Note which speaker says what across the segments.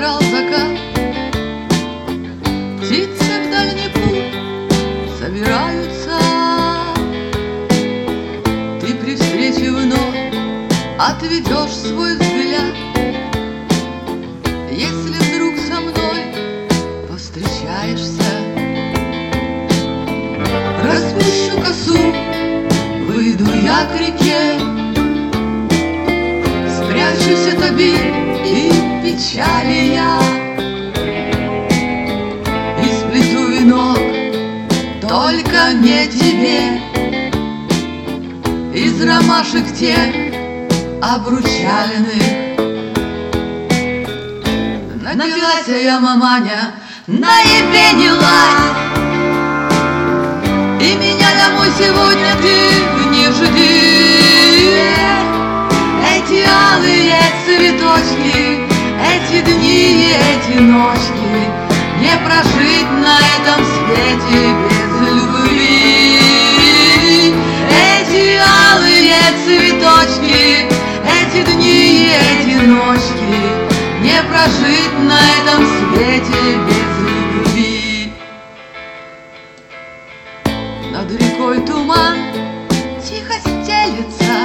Speaker 1: заиграл закат, птицы в дальний путь собираются. Ты при встрече вновь отведешь свой взгляд. Если вдруг со мной повстречаешься, распущу косу, выйду я к реке, спрячусь от обид и печали я, и сплету венок, только не тебе, из ромашек тех обручальных. Напилась я, маманя, наебенилась, и меня домой сегодня ты не жди. Эти алые цветочки, эти дни, эти ночки не прожить на этом свете без любви. Эти алые цветочки, эти дни, эти ночки не прожить на этом свете без любви. Над рекой туман тихо стелется,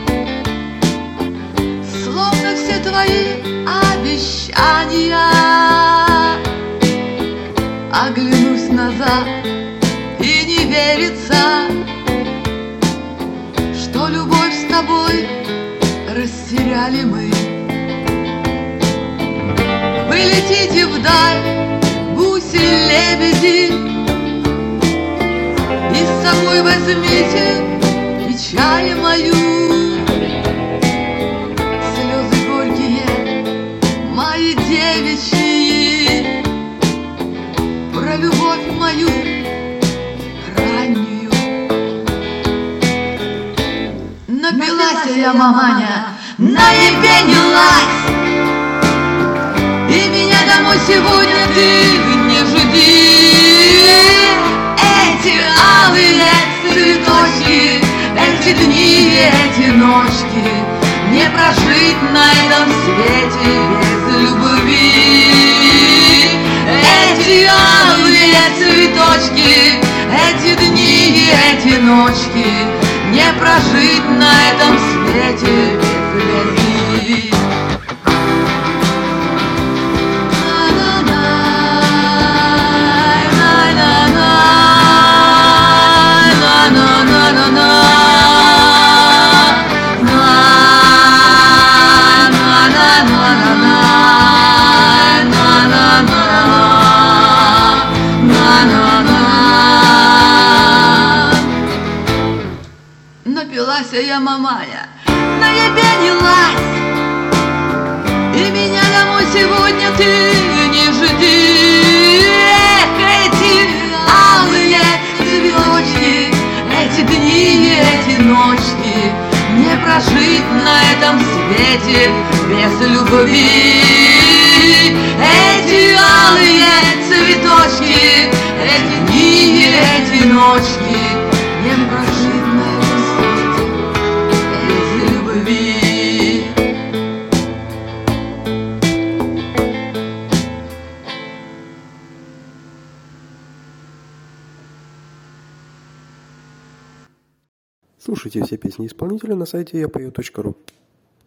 Speaker 1: словно все твои обещания. Оглянусь назад и не верится, что любовь с тобой растеряли мы. Вы летите вдаль, гуси-лебеди, и с собой возьмите печаль мою. Слезы горькие, мои девичьи, про любовь мою раннюю. Напилась я, маманя, наебенилась, и меня домой сегодня ты не жди. Эти алые цветочки, эти дни, эти ночки не прожить на этом свете без любви. Эти алые цветочки, эти дни, эти ночки не прожить на этом свете без любви. Напилась я, маманя, наебенилась, и меня домой сегодня ты не жди. Эти алые цветочки, эти дни, эти ночки не прожить на этом свете без любви. Эти алые цветочки, эти дни, эти ночки не прожить на этом свете без любви.
Speaker 2: Слушайте все песни исполнителя на сайте yapою.ru.